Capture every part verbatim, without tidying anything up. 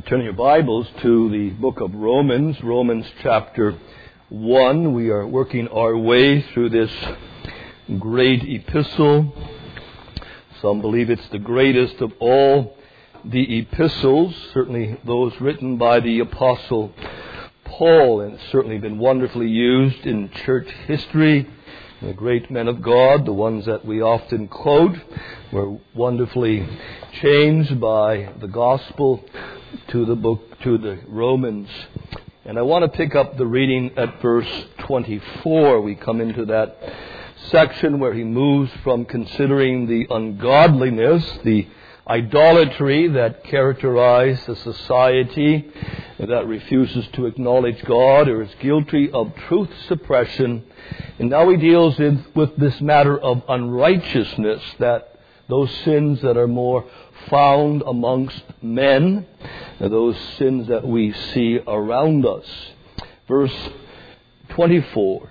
Turn your Bibles to the book of Romans, Romans chapter one. We are working our way through this great epistle. Some believe it's the greatest of all the epistles, certainly those written by the Apostle Paul, and it's certainly been wonderfully used in church history. The great men of God, the ones that we often quote, were wonderfully changed by the gospel to the book, to the Romans. And I want to pick up the reading at verse twenty-four. We come into that section where he moves from considering the ungodliness, the idolatry that characterized the society that refuses to acknowledge God or is guilty of truth suppression. And now he deals in, with this matter of unrighteousness, that those sins that are more found amongst men, those sins that we see around us. Verse twenty-four.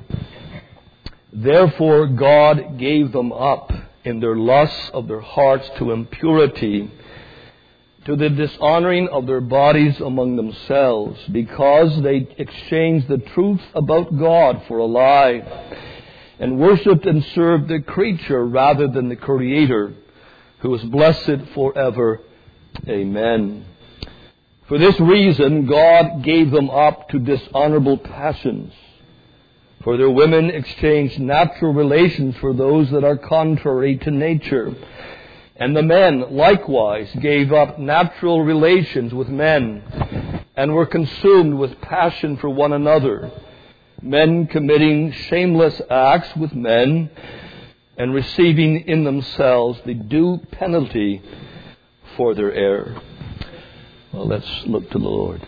Therefore God gave them up in their lusts of their hearts to impurity, to the dishonoring of their bodies among themselves, because they exchanged the truth about God for a lie, and worshipped and served the creature rather than the Creator, who is blessed forever. Amen. For this reason, God gave them up to dishonorable passions. For their women exchanged natural relations for those that are contrary to nature. And the men likewise gave up natural relations with men, and were consumed with passion for one another, men committing shameless acts with men, and receiving in themselves the due penalty for their error. Well, let's look to the Lord.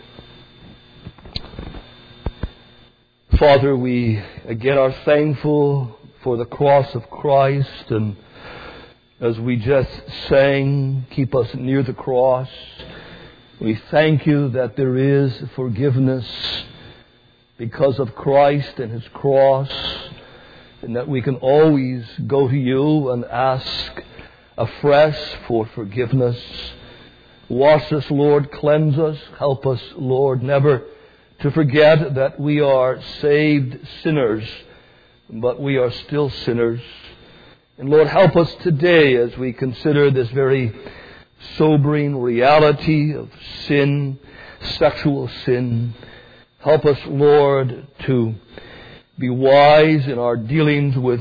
Father, we again are thankful for the cross of Christ, and as we just sang, keep us near the cross. We thank you that there is forgiveness because of Christ and His cross, and that we can always go to you and ask afresh for forgiveness. Wash us, Lord, cleanse us, help us, Lord, never to forget that we are saved sinners, but we are still sinners. And Lord, help us today as we consider this very sobering reality of sin, sexual sin. Help us, Lord, to be wise in our dealings with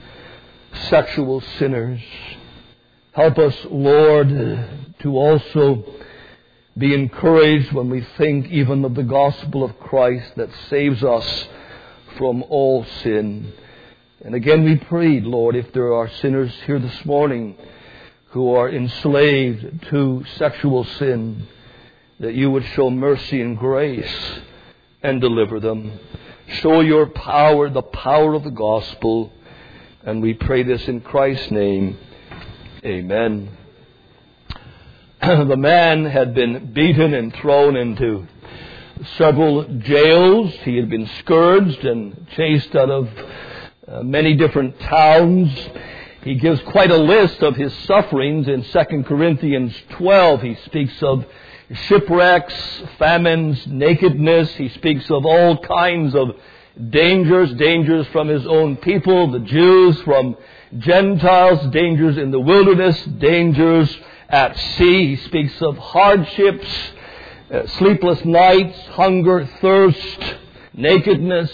sexual sinners. Help us, Lord, to also be encouraged when we think even of the gospel of Christ that saves us from all sin. And again we prayed, Lord, if there are sinners here this morning who are enslaved to sexual sin, that you would show mercy and grace and deliver them. Show your power, the power of the gospel. And we pray this in Christ's name. Amen. The man had been beaten and thrown into several jails. He had been scourged and chased out of uh, many different towns. He gives quite a list of his sufferings in Second Corinthians twelve. He speaks of shipwrecks, famines, nakedness. He speaks of all kinds of dangers, dangers from his own people, the Jews, from Gentiles, dangers in the wilderness, dangers at sea. He speaks of hardships, uh, sleepless nights, hunger, thirst, nakedness.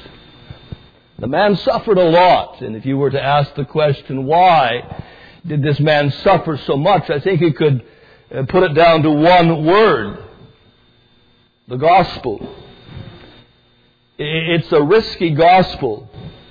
The man suffered a lot. And if you were to ask the question, why did this man suffer so much, I think you could uh, put it down to one word: the gospel. It's a risky gospel.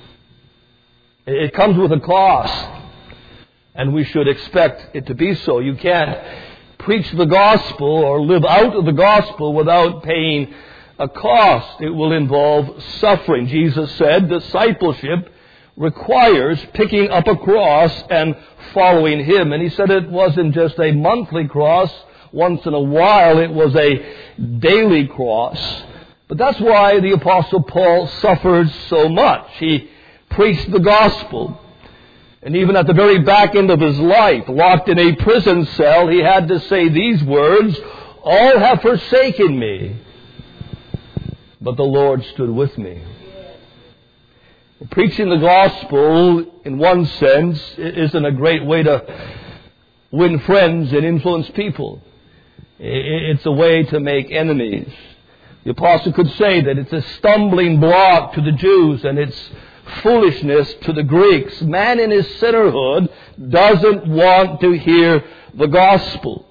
It comes with a cost. And we should expect it to be so. You can't preach the gospel or live out of the gospel without paying a cost. It will involve suffering. Jesus said discipleship requires picking up a cross and following Him. And He said it wasn't just a monthly cross, once in a while. It was a daily cross. But that's why the Apostle Paul suffered so much. He preached the gospel. And even at the very back end of his life, locked in a prison cell, he had to say these words: All have forsaken me, but the Lord stood with me. Preaching the gospel, in one sense, isn't a great way to win friends and influence people. It's a way to make enemies. The apostle could say that it's a stumbling block to the Jews and it's foolishness to the Greeks. Man in his sinnerhood doesn't want to hear the gospel.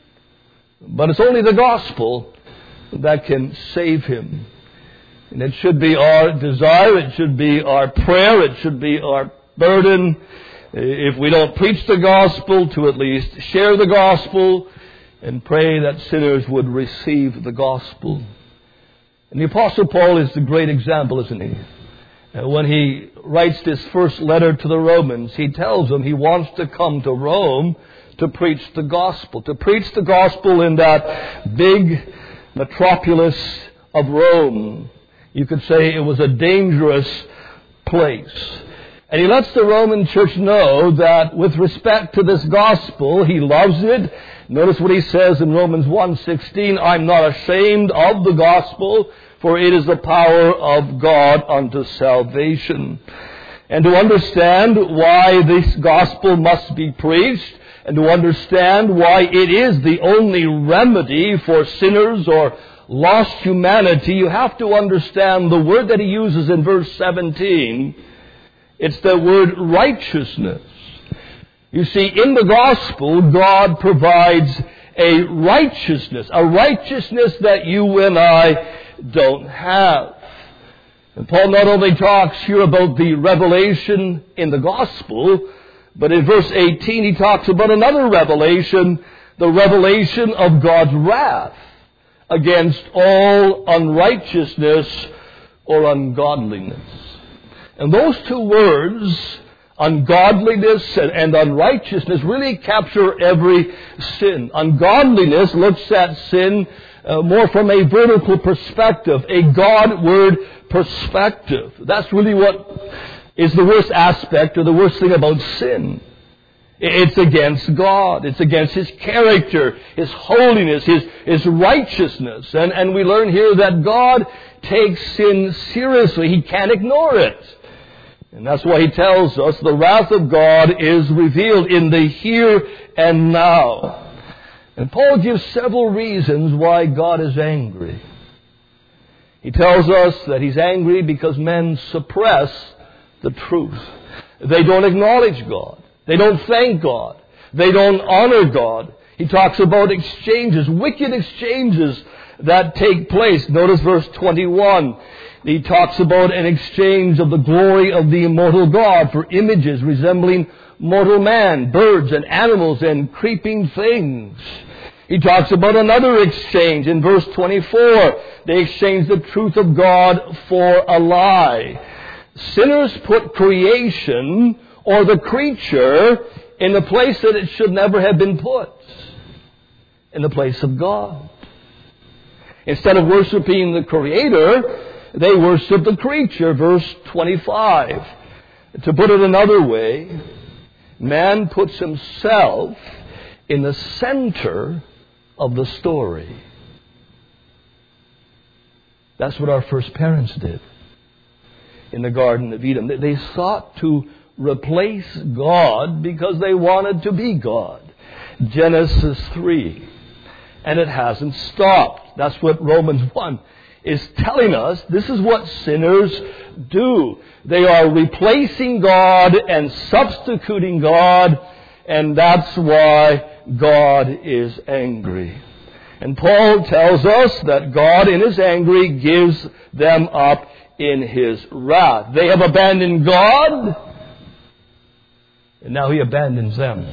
But it's only the gospel that can save him. And it should be our desire, it should be our prayer, it should be our burden, if we don't preach the gospel, to at least share the gospel and pray that sinners would receive the gospel. And the Apostle Paul is the great example, isn't he? When he writes this first letter to the Romans, he tells them he wants to come to Rome to preach the gospel, to preach the gospel in that big metropolis of Rome. You could say it was a dangerous place. And he lets the Roman church know that with respect to this gospel, he loves it. Notice what he says in Romans one sixteen, I'm not ashamed of the gospel, for it is the power of God unto salvation. And to understand why this gospel must be preached, and to understand why it is the only remedy for sinners or lost humanity, you have to understand the word that he uses in verse seventeen. It's the word righteousness. You see, in the gospel, God provides a righteousness, a righteousness that you and I don't have. And Paul not only talks here about the revelation in the gospel, but in verse eighteen he talks about another revelation, the revelation of God's wrath against all unrighteousness or ungodliness. And those two words, ungodliness and, and unrighteousness, really capture every sin. Ungodliness looks at sin uh, more from a vertical perspective, a Godward perspective. That's really what is the worst aspect or the worst thing about sin. It's against God. It's against His character, His holiness, His, His righteousness. And, and we learn here that God takes sin seriously. He can't ignore it. And that's why He tells us the wrath of God is revealed in the here and now. And Paul gives several reasons why God is angry. He tells us that He's angry because men suppress the truth. They don't acknowledge God. They don't thank God. They don't honor God. He talks about exchanges, wicked exchanges that take place. Notice verse twenty-one. He talks about an exchange of the glory of the immortal God for images resembling mortal man, birds and animals and creeping things. He talks about another exchange in verse twenty-four. They exchange the truth of God for a lie. Sinners put creation or the creature in the place that it should never have been put, in the place of God. Instead of worshiping the Creator, they worship the creature, verse twenty-five. To put it another way, man puts himself in the center of the story. That's what our first parents did in the Garden of Eden. They sought to replace God because they wanted to be God. Genesis three. And it hasn't stopped. That's what Romans one is telling us. This is what sinners do. They are replacing God and substituting God, and that's why God is angry. And Paul tells us that God in His anger gives them up in His wrath. They have abandoned God, and now He abandons them.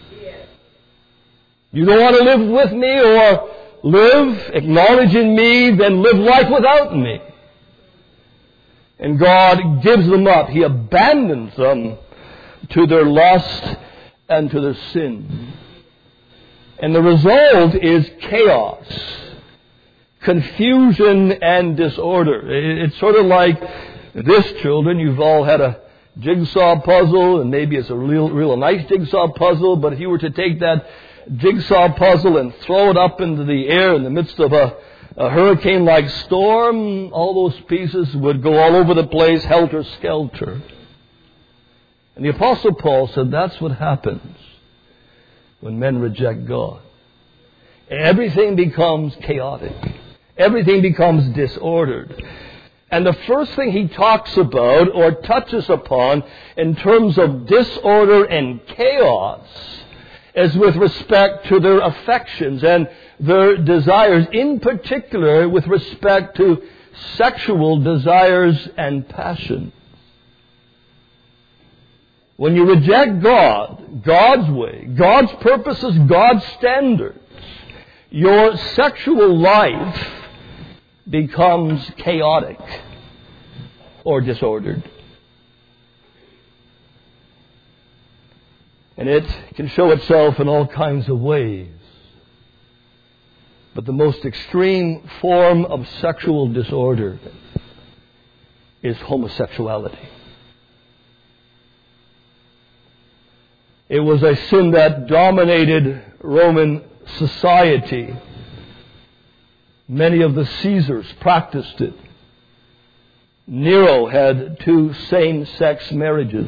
You don't want to live with me or live acknowledging me, then live life without me. And God gives them up. He abandons them to their lust and to their sin. And the result is chaos, confusion, and disorder. It's sort of like this, children. You've all had a jigsaw puzzle, and maybe it's a real, real nice jigsaw puzzle, but if you were to take that jigsaw puzzle and throw it up into the air in the midst of a, a hurricane-like storm, all those pieces would go all over the place, helter-skelter. And the Apostle Paul said that's what happens when men reject God. Everything becomes chaotic. Everything becomes disordered. And the first thing he talks about or touches upon in terms of disorder and chaos is with respect to their affections and their desires, in particular with respect to sexual desires and passion. When you reject God, God's way, God's purposes, God's standards, your sexual life becomes chaotic or disordered. And it can show itself in all kinds of ways. But the most extreme form of sexual disorder is homosexuality. It was a sin that dominated Roman society. Many of the Caesars practiced it. Nero had two same-sex marriages.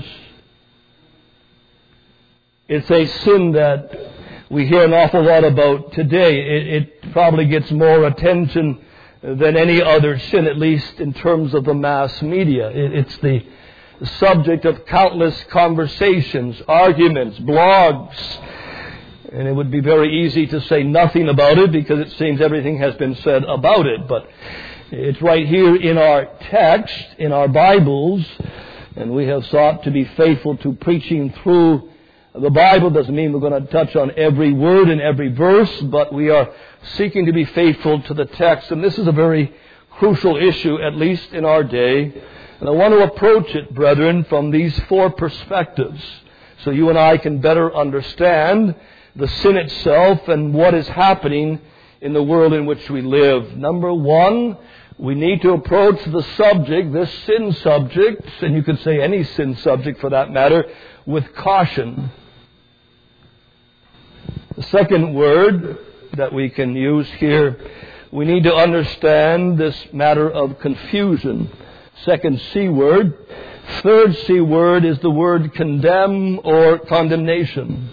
It's a sin that we hear an awful lot about today. It, it probably gets more attention than any other sin, at least in terms of the mass media. It, it's the subject of countless conversations, arguments, blogs. And it would be very easy to say nothing about it because it seems everything has been said about it. But it's right here in our text, in our Bibles, and we have sought to be faithful to preaching through the Bible. Doesn't mean we're going to touch on every word and every verse, but we are seeking to be faithful to the text. And this is a very crucial issue, at least in our day. And I want to approach it, brethren, from these four perspectives, so you and I can better understand the sin itself and what is happening in the world in which we live. Number one, we need to approach the subject, this sin subject, and you could say any sin subject for that matter, with caution. The second word that we can use here, we need to understand this matter of confusion. Second C word. Third C word is the word condemn or condemnation.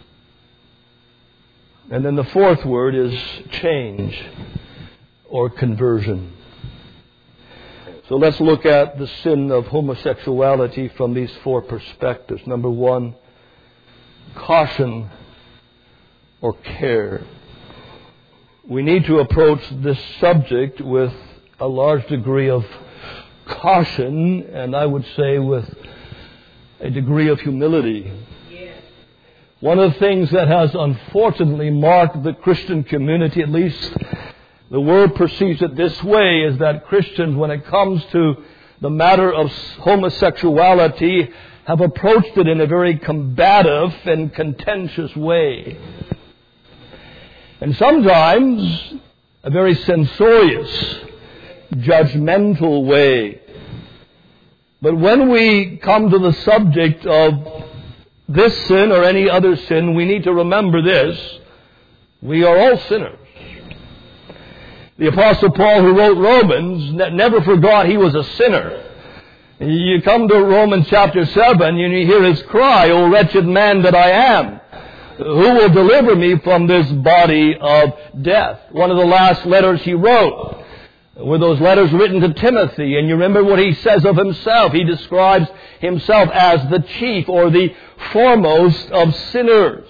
And then the fourth word is change or conversion. So let's look at the sin of homosexuality from these four perspectives. Number one, caution or care. We need to approach this subject with a large degree of caution, and I would say with a degree of humility. One of the things that has unfortunately marked the Christian community, at least the world perceives it this way, is that Christians, when it comes to the matter of homosexuality, have approached it in a very combative and contentious way. And sometimes a very censorious, judgmental way. But when we come to the subject of this sin or any other sin, we need to remember this. We are all sinners. The Apostle Paul, who wrote Romans, never forgot he was a sinner. You come to Romans chapter seven and you hear his cry, "O wretched man that I am, who will deliver me from this body of death?" One of the last letters he wrote were those letters written to Timothy. And you remember what he says of himself. He describes himself as the chief or the foremost of sinners.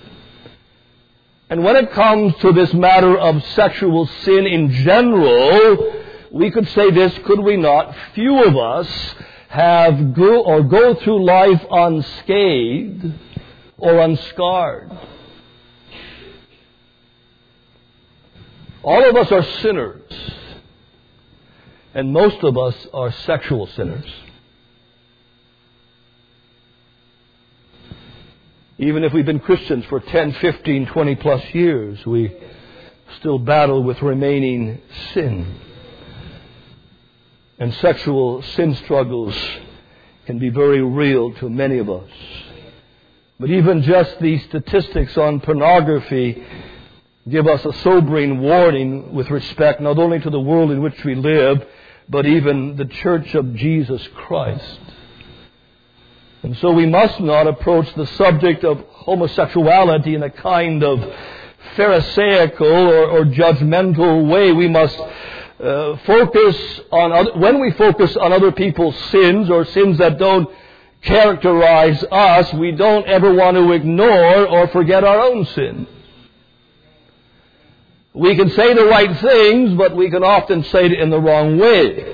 And when it comes to this matter of sexual sin in general, we could say this, could we not? Few of us have go or go through life unscathed or unscarred. All of us are sinners. And most of us are sexual sinners. Even if we've been Christians for ten, fifteen, twenty plus years, we still battle with remaining sin. And sexual sin struggles can be very real to many of us. But even just the statistics on pornography give us a sobering warning with respect not only to the world in which we live, but even the Church of Jesus Christ. And so we must not approach the subject of homosexuality in a kind of pharisaical or, or judgmental way. We must uh, focus on, other, when we focus on other people's sins or sins that don't characterize us, we don't ever want to ignore or forget our own sin. We can say the right things, but we can often say it in the wrong way.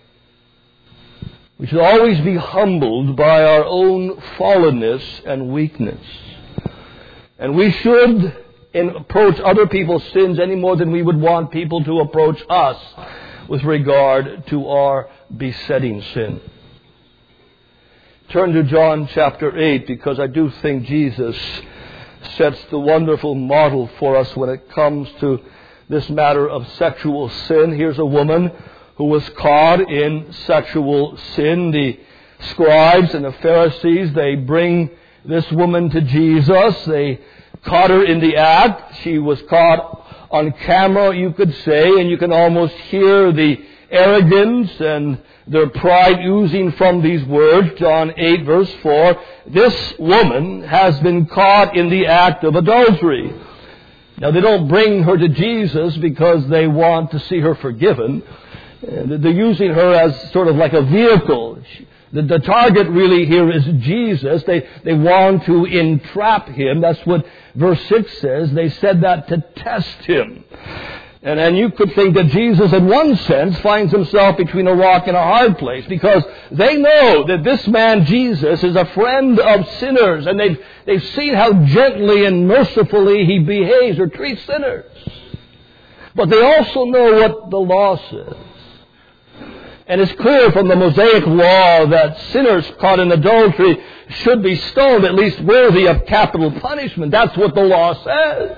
We should always be humbled by our own fallenness and weakness. And we should approach other people's sins any more than we would want people to approach us with regard to our besetting sin. Turn to John chapter eight, because I do think Jesus sets the wonderful model for us when it comes to this matter of sexual sin. Here's a woman who was caught in sexual sin. The scribes and the Pharisees, they bring this woman to Jesus. They caught her in the act. She was caught on camera, you could say, and you can almost hear the arrogance and their pride oozing from these words. John eight verse four, this woman has been caught in the act of adultery. Now, they don't bring her to Jesus because they want to see her forgiven. They're using her as sort of like a vehicle. The, the target really here is Jesus. They, they want to entrap him. That's what verse six says. They said that to test him. And, and you could think that Jesus, in one sense, finds himself between a rock and a hard place, because they know that this man, Jesus, is a friend of sinners, and they've, they've seen how gently and mercifully he behaves or treats sinners. But they also know what the law says. And it's clear from the Mosaic law that sinners caught in adultery should be stoned, at least worthy of capital punishment. That's what the law says.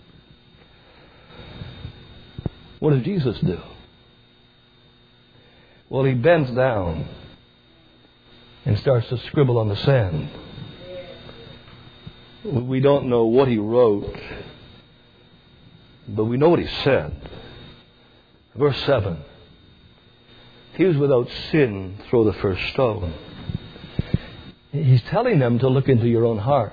What does Jesus do? Well, he bends down and starts to scribble on the sand. We don't know what he wrote, but we know what he said. Verse seven. He was without sin, throw the first stone. He's telling them to look into your own hearts.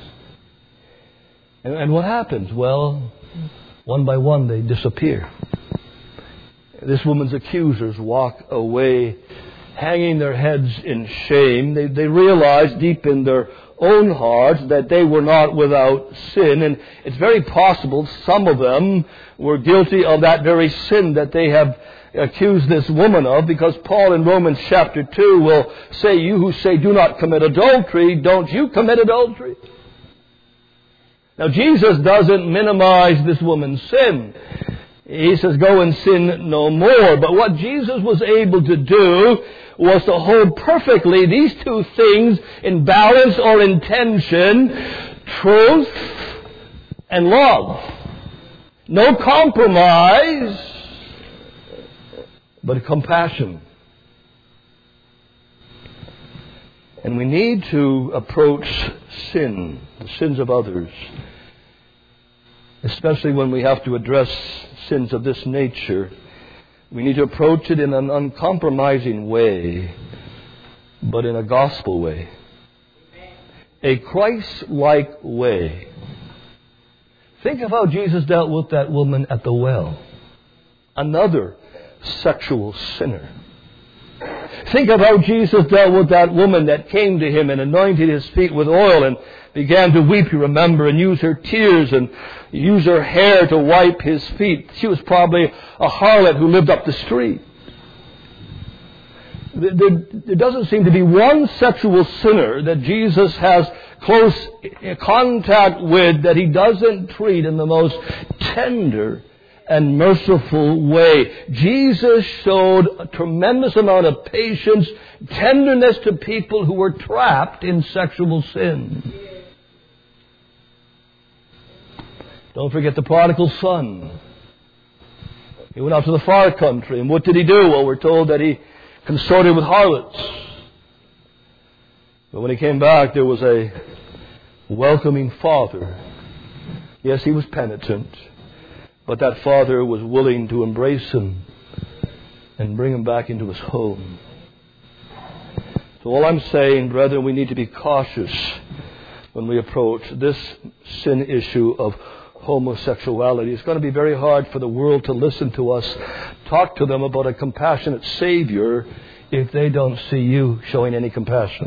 And, and what happens? Well, one by one they disappear. This woman's accusers walk away, hanging their heads in shame. They, they realize deep in their own hearts that they were not without sin. And it's very possible some of them were guilty of that very sin that they have accused this woman of, because Paul in Romans chapter two will say, you who say do not commit adultery, don't you commit adultery? Now, Jesus doesn't minimize this woman's sin. He says, go and sin no more. But what Jesus was able to do was to hold perfectly these two things in balance or in tension: truth and love. No compromise, but compassion. And we need to approach sin, the sins of others, especially when we have to address sins of this nature. We need to approach it in an uncompromising way, but in a gospel way. A Christ-like way. Think of how Jesus dealt with that woman at the well. Another sexual sinner. Think of how Jesus dealt with that woman that came to him and anointed his feet with oil and began to weep, you remember, and use her tears and use her hair to wipe his feet. She was probably a harlot who lived up the street. There, there doesn't seem to be one sexual sinner that Jesus has close contact with that he doesn't treat in the most tender and merciful way. Jesus showed a tremendous amount of patience, tenderness to people who were trapped in sexual sin. Don't forget the prodigal son. He went out to the far country, and what did he do? Well, we're told that he consorted with harlots. But when he came back, there was a welcoming father. Yes, he was penitent, but that father was willing to embrace him and bring him back into his home. So all I'm saying, brethren, we need to be cautious when we approach this sin issue of homosexuality. It's going to be very hard for the world to listen to us talk to them about a compassionate Savior if they don't see you showing any compassion.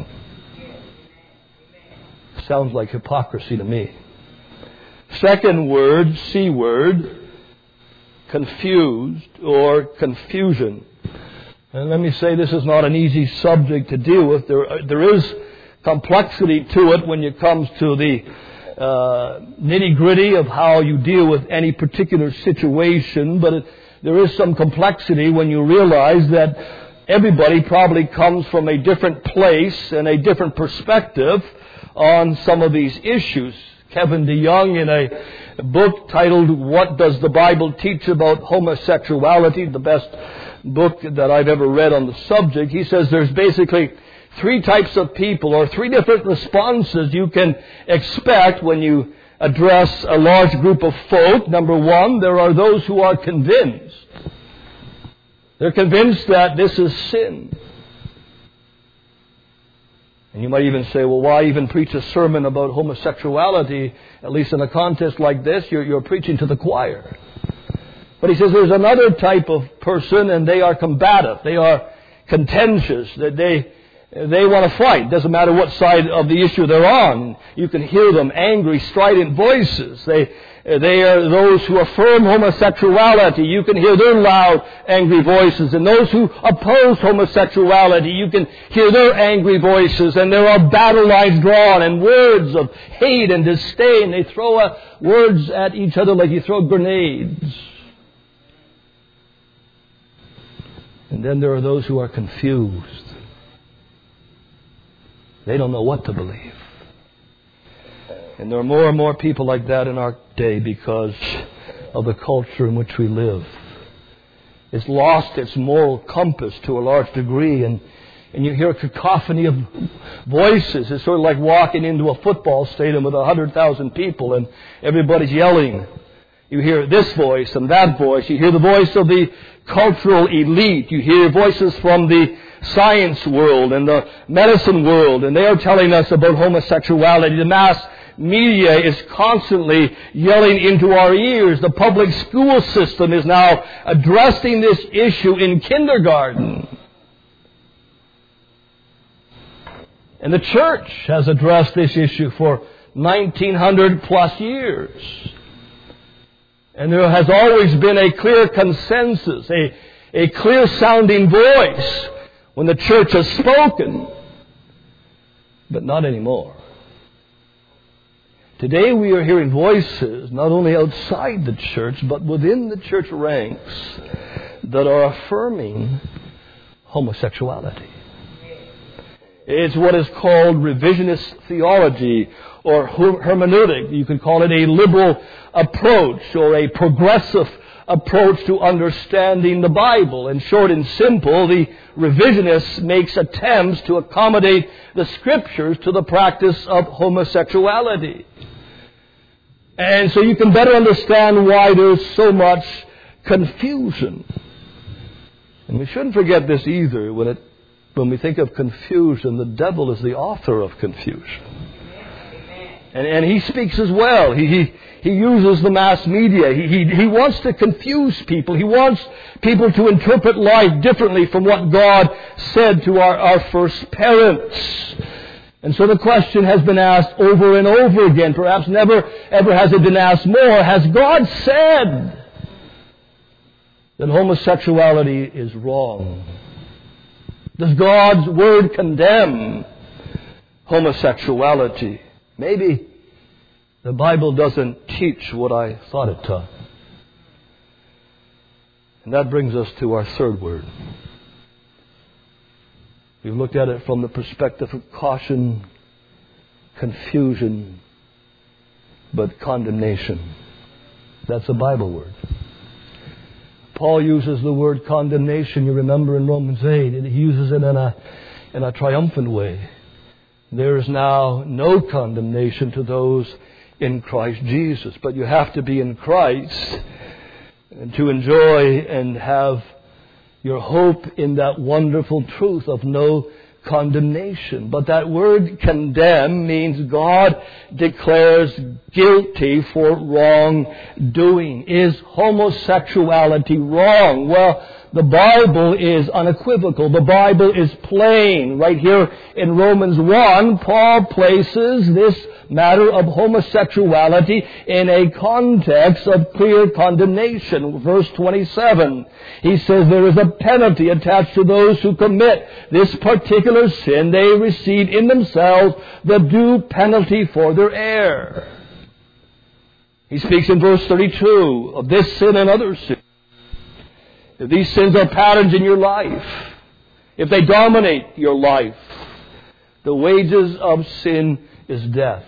Sounds like hypocrisy to me. Second word, C word, confused or confusion. And let me say this is not an easy subject to deal with. There, there is complexity to it when it comes to the uh, nitty-gritty of how you deal with any particular situation, but it, there is some complexity when you realize that everybody probably comes from a different place and a different perspective on some of these issues. Kevin DeYoung, in a book titled What Does the Bible Teach About Homosexuality, the best book that I've ever read on the subject, he says there's basically three types of people or three different responses you can expect when you address a large group of folk. Number one, there are those who are convinced. They're convinced that this is sin. And you might even say, well, why even preach a sermon about homosexuality? At least in a contest like this, you're, you're preaching to the choir. But he says there's another type of person, and they are combative. They are contentious. That they they want to fight. Doesn't matter what side of the issue they're on. You can hear them angry, strident voices. They they are those who affirm homosexuality. You can hear their loud, angry voices. And those who oppose homosexuality, you can hear their angry voices. And there are battle lines drawn and words of hate and disdain. They throw uh, words at each other like you throw grenades. And then there are those who are confused. They don't know what to believe. And there are more and more people like that in our day because of the culture in which we live. It's lost its moral compass to a large degree, and, and you hear a cacophony of voices. It's sort of like walking into a football stadium with a hundred thousand people and everybody's yelling. You hear this voice and that voice. You hear the voice of the cultural elite. You hear voices from the science world and the medicine world, and they are telling us about homosexuality. The mass media is constantly yelling into our ears. The public school system is now addressing this issue in kindergarten. And the church has addressed this issue for nineteen hundred plus years. And there has always been a clear consensus, a, a clear sounding voice when the church has spoken. But not anymore. Today we are hearing voices not only outside the church, but within the church ranks that are affirming homosexuality. It's what is called revisionist theology or hermeneutic. You could call it a liberal approach or a progressive approach to understanding the Bible. In short and simple, the revisionist makes attempts to accommodate the Scriptures to the practice of homosexuality. And so you can better understand why there's so much confusion. And we shouldn't forget this either. When it When we think of confusion, the devil is the author of confusion. And, and he speaks as well. He, he, he uses the mass media. He, he, he wants to confuse people. He wants people to interpret life differently from what God said to our, our first parents. And so the question has been asked over and over again. Perhaps never ever has it been asked more. Has God said that homosexuality is wrong? Does God's Word condemn homosexuality? Maybe the Bible doesn't teach what I thought it taught. And that brings us to our third word. We've looked at it from the perspective of caution, confusion, but condemnation. That's a Bible word. Paul uses the word condemnation, you remember, in Romans eight. And he uses it in a, in a triumphant way. There is now no condemnation to those in Christ Jesus. But you have to be in Christ to enjoy and have your hope in that wonderful truth of no condemnation. But that word condemn means God declares guilty for wrongdoing. Is homosexuality wrong? Well, the Bible is unequivocal. The Bible is plain. Right here in Romans one, Paul places this matter of homosexuality in a context of clear condemnation. Verse twenty-seven, he says there is a penalty attached to those who commit this particular sin. They receive in themselves the due penalty for their error. He speaks in verse thirty-two of this sin and other sins. If these sins are patterns in your life, if they dominate your life, the wages of sin is death.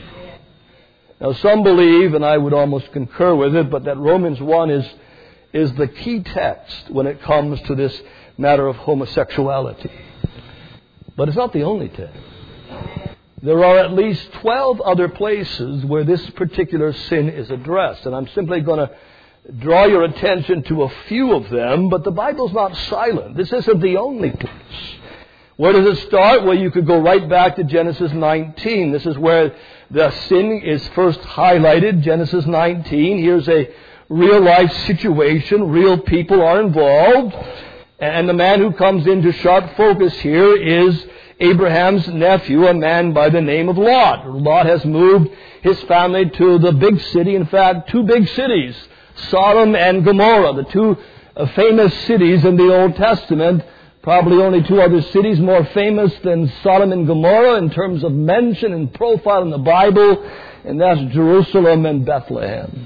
Now some believe, and I would almost concur with it, but that Romans one is, is the key text when it comes to this matter of homosexuality. But it's not the only text. There are at least twelve other places where this particular sin is addressed, and I'm simply going to draw your attention to a few of them, but the Bible's not silent. This isn't the only place. Where does it start? Well, you could go right back to Genesis nineteen. This is where the sin is first highlighted. Genesis nineteen. Here's a real-life situation. Real people are involved. And the man who comes into sharp focus here is Abraham's nephew, a man by the name of Lot. Lot has moved his family to the big city. In fact, two big cities, Sodom and Gomorrah, the two uh, famous cities in the Old Testament. Probably only two other cities more famous than Sodom and Gomorrah in terms of mention and profile in the Bible, and that's Jerusalem and Bethlehem.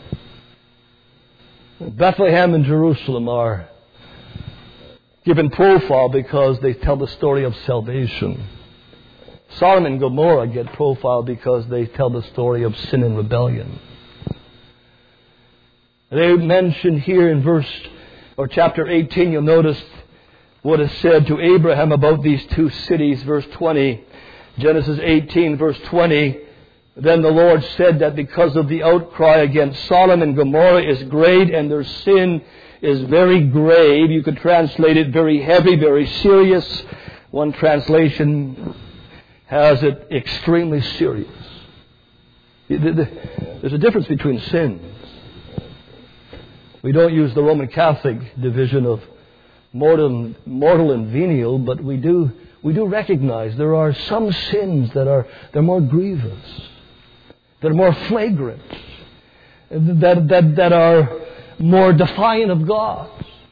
Bethlehem and Jerusalem are given profile because they tell the story of salvation. Sodom and Gomorrah get profile because they tell the story of sin and rebellion. They mentioned here in verse or chapter eighteen, you'll notice what is said to Abraham about these two cities. Verse twenty, Genesis eighteen, verse twenty. Then the Lord said that because of the outcry against Sodom and Gomorrah is great and their sin is very grave. You could translate it very heavy, very serious. One translation has it extremely serious. There's a difference between sins. We don't use the Roman Catholic division of mortal, mortal and venial, but we do we do recognize there are some sins that are they're more grievous, that are more flagrant, that that that are more defiant of God.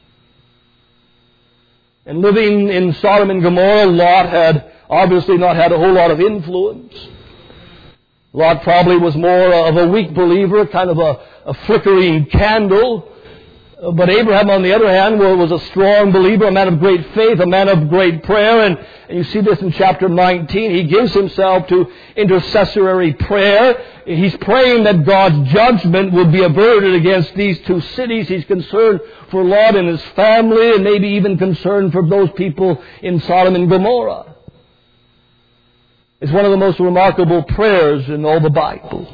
And living in Sodom and Gomorrah, Lot had obviously not had a whole lot of influence. Lot probably was more of a weak believer, kind of a, a flickering candle. But Abraham, on the other hand, was a strong believer, a man of great faith, a man of great prayer. And, and you see this in chapter nineteen. He gives himself to intercessory prayer. He's praying that God's judgment will be averted against these two cities. He's concerned for Lot and his family, and maybe even concerned for those people in Sodom and Gomorrah. It's one of the most remarkable prayers in all the Bible.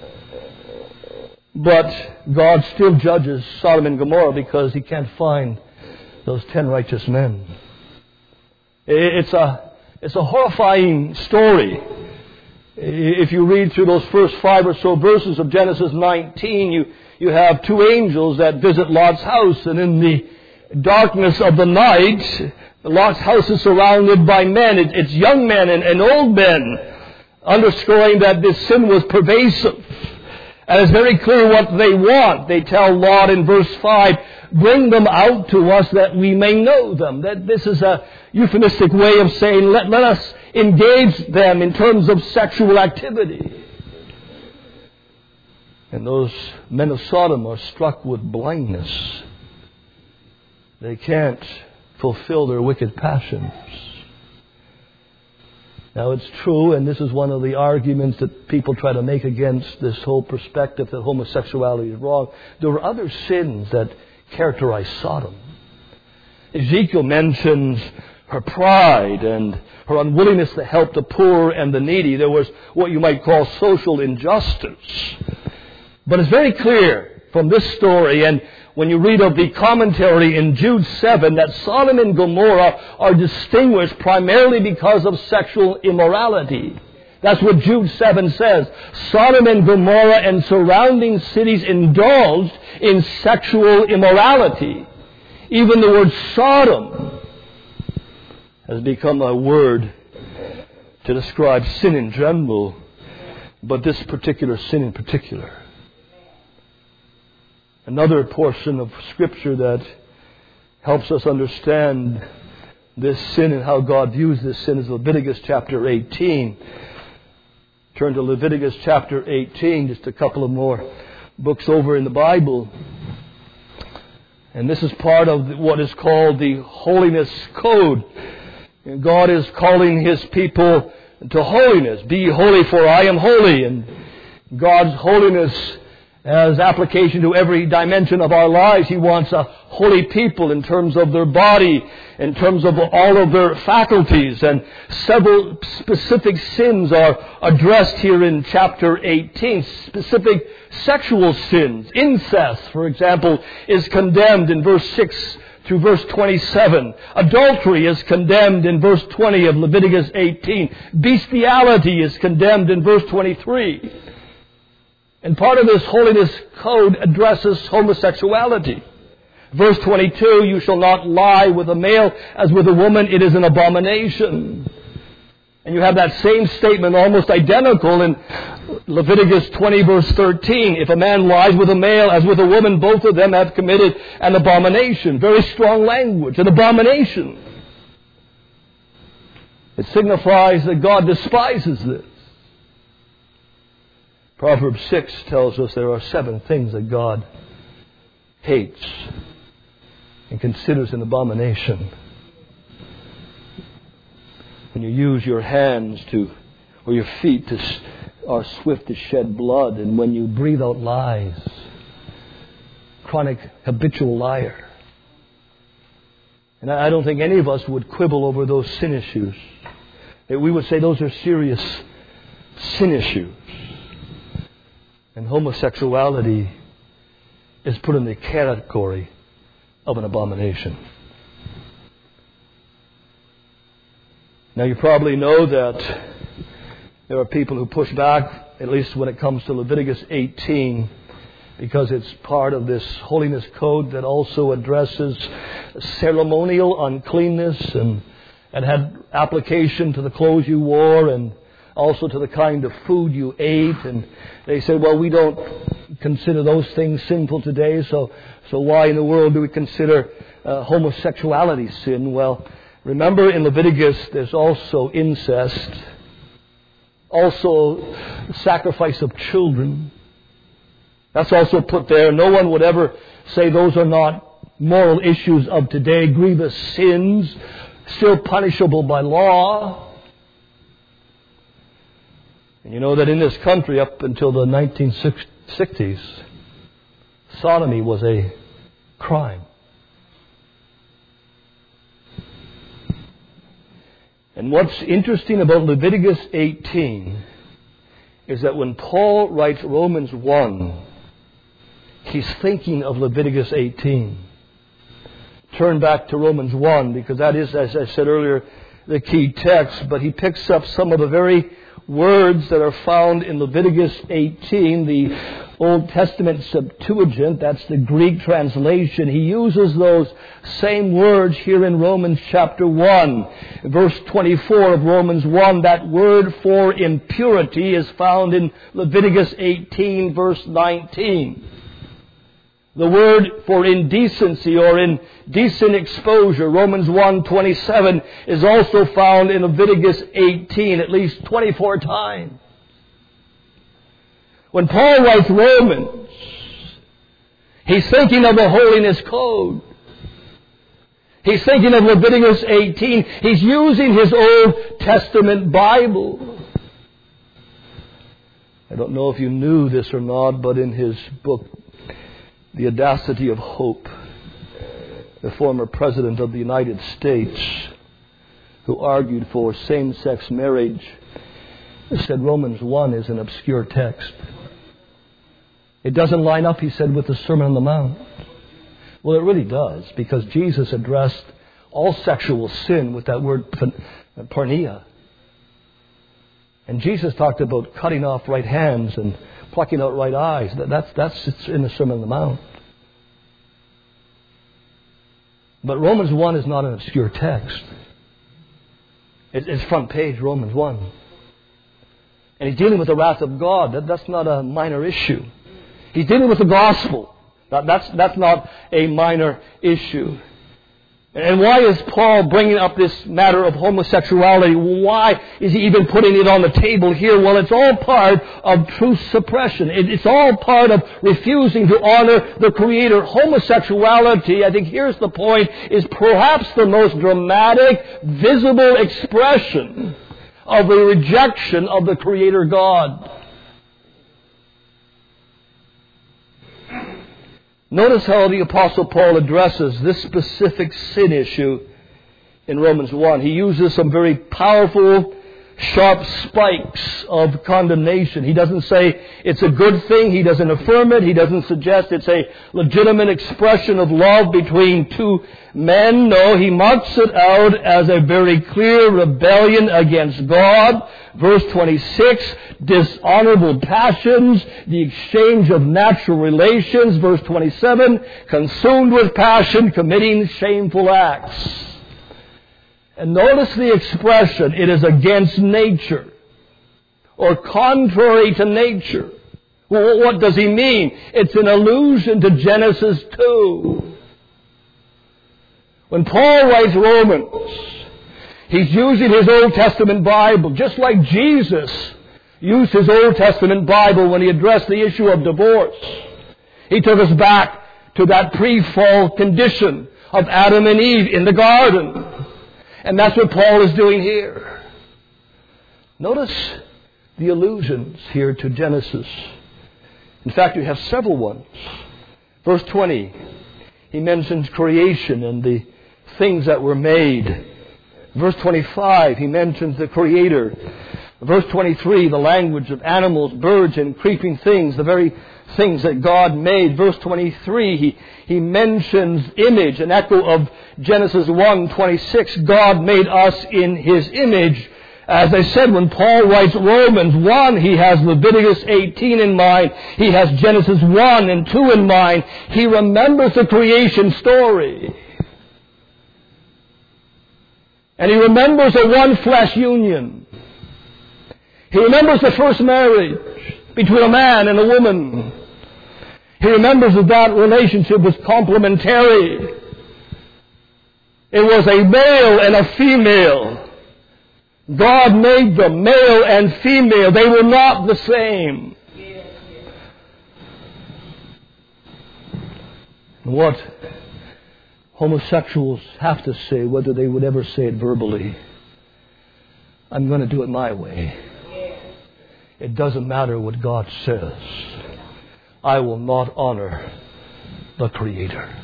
But God still judges Sodom and Gomorrah because He can't find those ten righteous men. It's a, it's a horrifying story. If you read through those first five or so verses of Genesis nineteen, you, you have two angels that visit Lot's house, and in the darkness of the night, Lot's house is surrounded by men. It, it's young men and, and old men, underscoring that this sin was pervasive. And it's very clear what they want. They tell Lot in verse five, bring them out to us that we may know them. That this is a euphemistic way of saying, let, let us engage them in terms of sexual activity. And those men of Sodom are struck with blindness. They can't fulfill their wicked passions. Now it's true, and this is one of the arguments that people try to make against this whole perspective that homosexuality is wrong. There were other sins that characterize Sodom. Ezekiel mentions her pride and her unwillingness to help the poor and the needy. There was what you might call social injustice. But it's very clear from this story, and when you read of the commentary in Jude seven, that Sodom and Gomorrah are distinguished primarily because of sexual immorality. That's what Jude seven says. Sodom and Gomorrah and surrounding cities indulged in sexual immorality. Even the word Sodom has become a word to describe sin in general, but this particular sin in particular. Another portion of Scripture that helps us understand this sin and how God views this sin is Leviticus chapter eighteen. Turn to Leviticus chapter eighteen, just a couple of more books over in the Bible. And this is part of what is called the Holiness Code. And God is calling His people to holiness. Be holy, for I am holy. And God's holiness has application to every dimension of our lives. He wants a holy people in terms of their body, in terms of all of their faculties. And several specific sins are addressed here in chapter eighteen. Specific sexual sins. Incest, for example, is condemned in verse six through verse twenty-seven. Adultery is condemned in verse twenty of Leviticus eighteen. Bestiality is condemned in verse twenty-three. And part of this holiness code addresses homosexuality. Verse twenty-two, you shall not lie with a male as with a woman, it is an abomination. And you have that same statement almost identical in Leviticus twenty verse thirteen. If a man lies with a male as with a woman, both of them have committed an abomination. Very strong language, an abomination. It signifies that God despises this. Proverbs six tells us there are seven things that God hates and considers an abomination. When you use your hands to, or your feet to, are swift to shed blood, and when you breathe out lies, chronic habitual liar. And I don't think any of us would quibble over those sin issues. That we would say those are serious sin issues. And homosexuality is put in the category of an abomination. Now you probably know that there are people who push back, at least when it comes to Leviticus eighteen, because it's part of this holiness code that also addresses ceremonial uncleanness and, and had application to the clothes you wore and also to the kind of food you ate. And they say, well, we don't consider those things sinful today, so so why in the world do we consider uh, homosexuality sin? Well, remember in Leviticus there's also incest, also sacrifice of children. That's also put there. No one would ever say those are not moral issues of today, grievous sins, still punishable by law. And you know that in this country, up until the nineteen sixties, sodomy was a crime. And what's interesting about Leviticus eighteen is that when Paul writes Romans one, he's thinking of Leviticus eighteen. Turn back to Romans one, because that is, as I said earlier, the key text. But he picks up some of the very words that are found in Leviticus eighteen, the Old Testament Septuagint, that's the Greek translation. He uses those same words here in Romans chapter one. Verse twenty-four of Romans one, that word for impurity is found in Leviticus eighteen, verse nineteen. The word for indecency or indecent exposure, Romans one twenty-seven, is also found in Leviticus eighteen at least twenty-four times. When Paul writes Romans, he's thinking of the holiness code. He's thinking of Leviticus eighteen. He's using his Old Testament Bible. I don't know if you knew this or not, but in his book, The Audacity of Hope, the former President of the United States who argued for same-sex marriage said Romans one is an obscure text. It doesn't line up, he said, with the Sermon on the Mount. Well, it really does, because Jesus addressed all sexual sin with that word porneia. And Jesus talked about cutting off right hands and plucking out right eyes. That's, that's it's in the Sermon on the Mount. But Romans one is not an obscure text. It's front page, Romans one. And he's dealing with the wrath of God. That, that's not a minor issue. He's dealing with the gospel. That, that's, that's not a minor issue. And why is Paul bringing up this matter of homosexuality? Why is he even putting it on the table here? Well, it's all part of truth suppression. It, it's all part of refusing to honor the Creator. Homosexuality, I think here's the point, is perhaps the most dramatic, visible expression of the rejection of the Creator God. Notice how the Apostle Paul addresses this specific sin issue in Romans one. He uses some very powerful, sharp spikes of condemnation. He doesn't say it's a good thing. He doesn't affirm it. He doesn't suggest it's a legitimate expression of love between two men. No, he marks it out as a very clear rebellion against God. Verse twenty-six, dishonorable passions, the exchange of natural relations. Verse twenty-seven, consumed with passion, committing shameful acts. And notice the expression, it is against nature, or contrary to nature. Well, what does he mean? It's an allusion to Genesis two. When Paul writes Romans, he's using his Old Testament Bible, just like Jesus used his Old Testament Bible when he addressed the issue of divorce. He took us back to that pre-fall condition of Adam and Eve in the garden. And that's what Paul is doing here. Notice the allusions here to Genesis. In fact, you have several ones. Verse twenty, he mentions creation and the things that were made. Verse twenty-five, he mentions the Creator. Verse twenty-three, the language of animals, birds, and creeping things, the very things that God made. Verse twenty-three, he, he mentions image, an echo of Genesis one twenty-six. God made us in His image. As I said, when Paul writes Romans one, he has Leviticus eighteen in mind. He has Genesis one and two in mind. He remembers the creation story. And he remembers a one-flesh union. He remembers the first marriage between a man and a woman. He remembers that that relationship was complementary. It was a male and a female. God made them male and female. They were not the same. What homosexuals have to say, whether they would ever say it verbally, I'm going to do it my way. It doesn't matter what God says. I will not honor the Creator.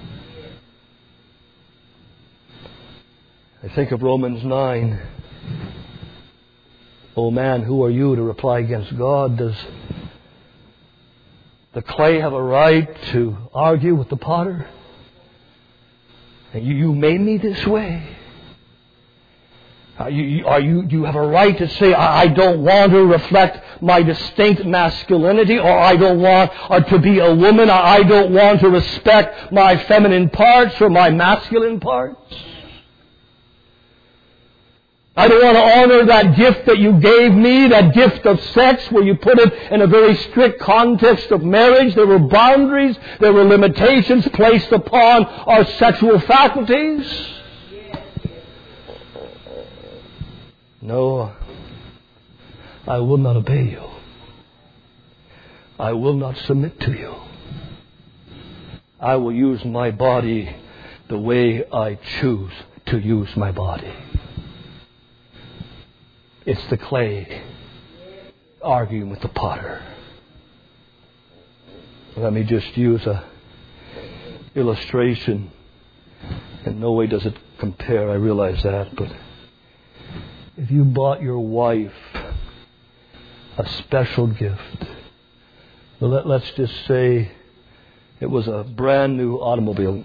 I think of Romans nine. Oh man, who are you to reply against God? Does the clay have a right to argue with the potter? You, you made me this way. Are you, are you, do you have a right to say, I, I don't want to reflect my distinct masculinity, or I don't want or to be a woman, or I don't want to respect my feminine parts or my masculine parts? I don't want to honor that gift that you gave me, that gift of sex, where you put it in a very strict context of marriage. There were boundaries, there were limitations placed upon our sexual faculties. No, I will not obey you. I will not submit to you. I will use my body the way I choose to use my body. It's the clay arguing with the potter. Let me just use a illustration. In no way does it compare, I realize that, but if you bought your wife a special gift, well, let, let's just say it was a brand new automobile,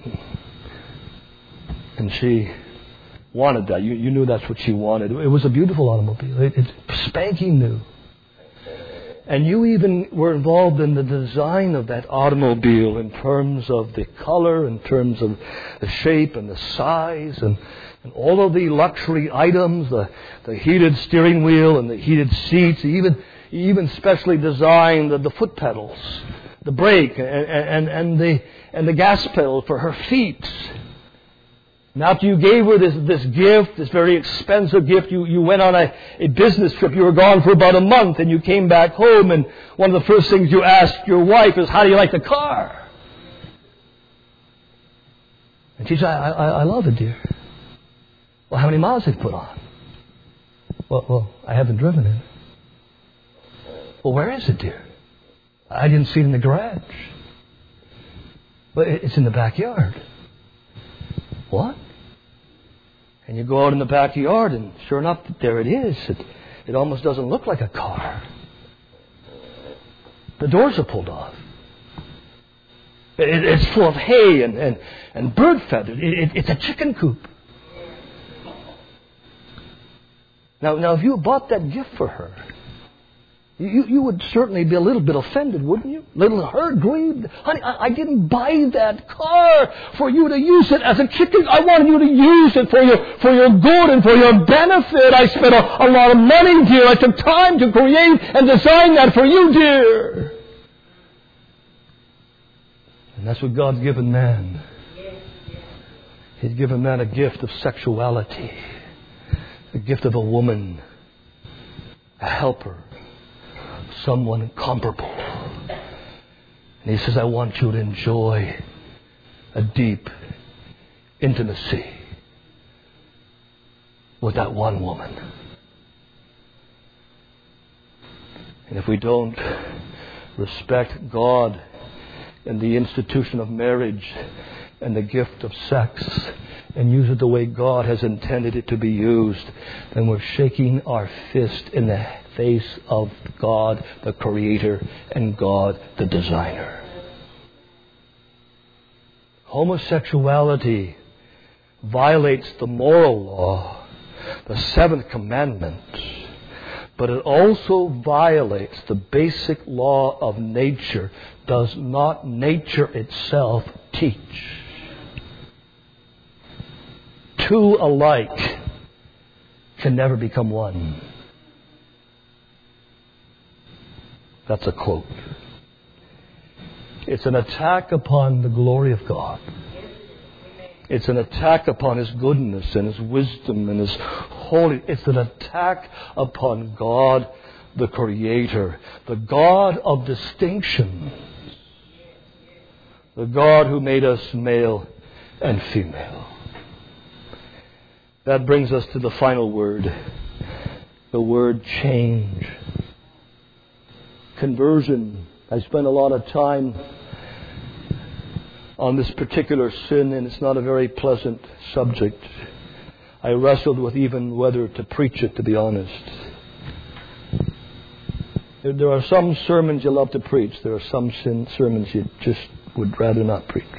and she wanted that. You, you knew that's what she wanted. It was a beautiful automobile. It, it's spanking new. And you even were involved in the design of that automobile in terms of the color, in terms of the shape and the size, and, and all of the luxury items, the, the heated steering wheel and the heated seats. You even, you even specially designed the, the foot pedals, the brake, and, and, and, the, and the gas pedal for her feet. And after you gave her this, this gift, this very expensive gift, you, you went on a, a business trip. You were gone for about a month, and you came back home, and one of the first things you asked your wife is, how do you like the car? And she said, I, I, I love it, dear. Well, how many miles have you put on? Well, well, I haven't driven it. Well, where is it, dear? I didn't see it in the garage. Well, it's in the backyard. What? And you go out in the backyard, and sure enough, there it is. It, it almost doesn't look like a car. The doors are pulled off. It, it's full of hay and, and, and bird feathers. It, it, it's a chicken coop. Now, now, if you bought that gift for her, you, you would certainly be a little bit offended, wouldn't you? A little hurt, grieved. Honey, I, I didn't buy that car for you to use it as a chicken. I wanted you to use it for your, for your good and for your benefit. I spent a, a lot of money, dear. I took time to create and design that for you, dear. And that's what God's given man. He's given man a gift of sexuality, a gift of a woman, a helper, someone incomparable. And He says, I want you to enjoy a deep intimacy with that one woman. And if we don't respect God and the institution of marriage and the gift of sex and use it the way God has intended it to be used, then we're shaking our fist in the face of God, the Creator, and God, the Designer. Homosexuality violates the moral law, the seventh commandment, but it also violates the basic law of nature. Does not nature itself teach? Two alike can never become one. That's a quote. It's an attack upon the glory of God. It's an attack upon His goodness and His wisdom and His holiness. It's an attack upon God, the Creator, the God of distinction, the God who made us male and female. That brings us to the final word, the word change. Conversion. I spent a lot of time on this particular sin, and it's not a very pleasant subject. I wrestled with even whether to preach it, to be honest. There are some sermons you love to preach. There are some sin sermons you just would rather not preach.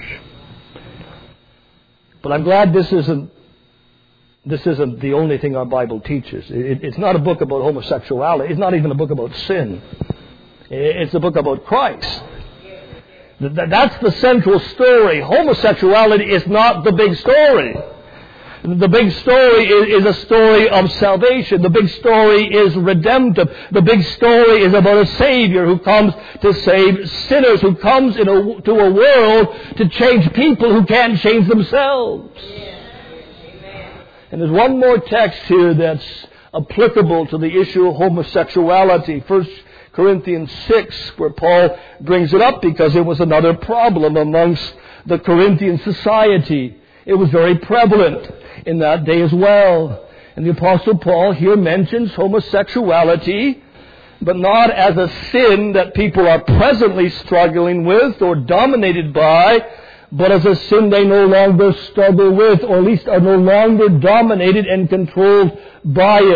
But I'm glad this isn't This isn't the only thing our Bible teaches. It, it's not a book about homosexuality. It's not even a book about sin. It's a book about Christ. That's the central story. Homosexuality is not the big story. The big story is a story of salvation. The big story is redemptive. The big story is about a Savior who comes to save sinners, who comes into a world to change people who can't change themselves. And there's one more text here that's applicable to the issue of homosexuality. First Corinthians six, where Paul brings it up because it was another problem amongst the Corinthian society. It was very prevalent in that day as well. And the Apostle Paul here mentions homosexuality, but not as a sin that people are presently struggling with or dominated by, but as a sin they no longer struggle with, or at least are no longer dominated and controlled by it.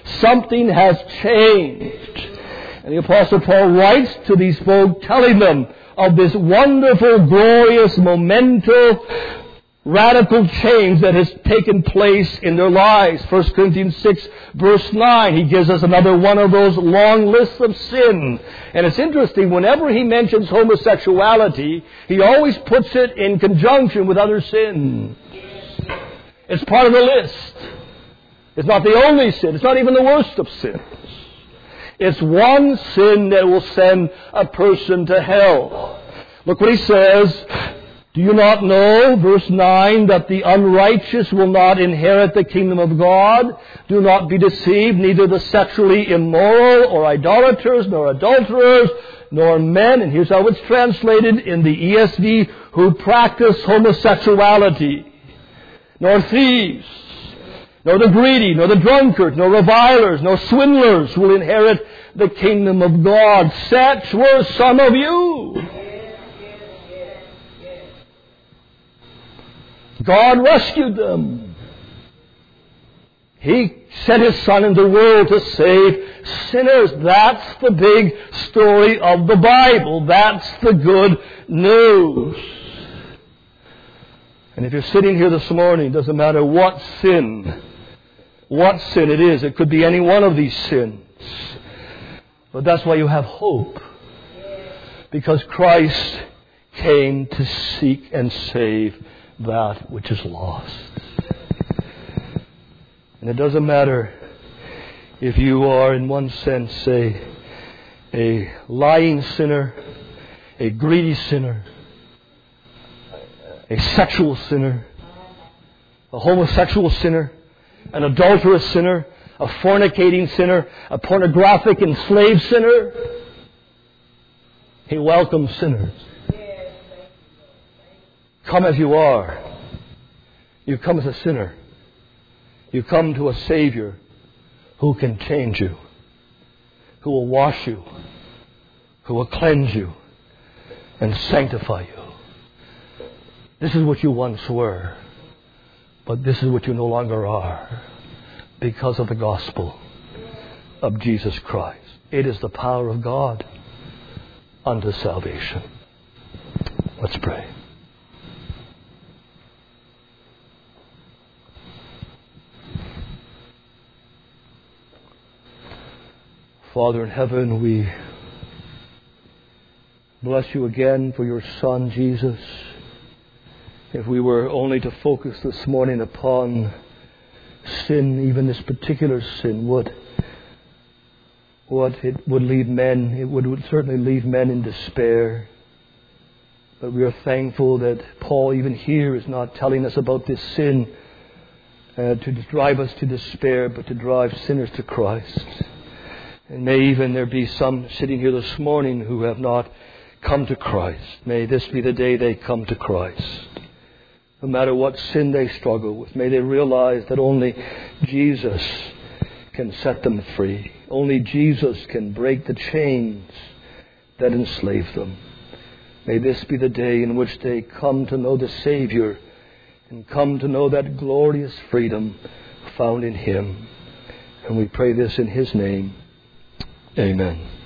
Something has changed. And the Apostle Paul writes to these folk, telling them of this wonderful, glorious, momentous, radical change that has taken place in their lives. First Corinthians six, verse nine, he gives us another one of those long lists of sin. And it's interesting, whenever he mentions homosexuality, he always puts it in conjunction with other sins. It's part of the list. It's not the only sin. It's not even the worst of sins. It's one sin that will send a person to hell. Look what he says. Do you not know, verse nine, that the unrighteous will not inherit the kingdom of God? Do not be deceived, neither the sexually immoral or idolaters, nor adulterers, nor men, and here's how it's translated in the E S V, who practice homosexuality, nor thieves, nor the greedy, nor the drunkards, nor revilers, nor swindlers will inherit the kingdom of God. Such were some of you. God rescued them. He sent His Son into the world to save sinners. That's the big story of the Bible. That's the good news. And if you're sitting here this morning, it doesn't matter what sin, what sin it is. It could be any one of these sins. But that's why you have hope. Because Christ came to seek and save that which is lost. And it doesn't matter if you are, in one sense, a, a lying sinner, a greedy sinner, a sexual sinner, a homosexual sinner, an adulterous sinner, a fornicating sinner, a pornographic enslaved sinner. He welcomes sinners. Come as you are. You come as a sinner. You come to a Savior who can change you, who will wash you, who will cleanse you and sanctify you. This is what you once were, but this is what you no longer are because of the gospel of Jesus Christ. It is the power of God unto salvation. Let's pray. Father in heaven, we bless you again for your Son, Jesus. If we were only to focus this morning upon sin, even this particular sin, what, what it would leave men, it would, would certainly leave men in despair. But we are thankful that Paul, even here, is not telling us about this sin uh, to drive us to despair, but to drive sinners to Christ. And may even there be some sitting here this morning who have not come to Christ. May this be the day they come to Christ. No matter what sin they struggle with, may they realize that only Jesus can set them free. Only Jesus can break the chains that enslave them. May this be the day in which they come to know the Savior and come to know that glorious freedom found in Him. And we pray this in His name. Amen.